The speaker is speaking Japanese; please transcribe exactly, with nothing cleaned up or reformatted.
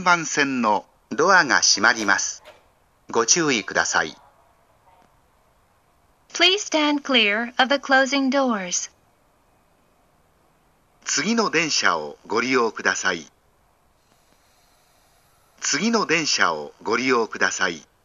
番線のドアが閉まります。ご注意ください。 Please stand clear of the closing doors. 次の電車をご利用ください。次の電車をご利用ください。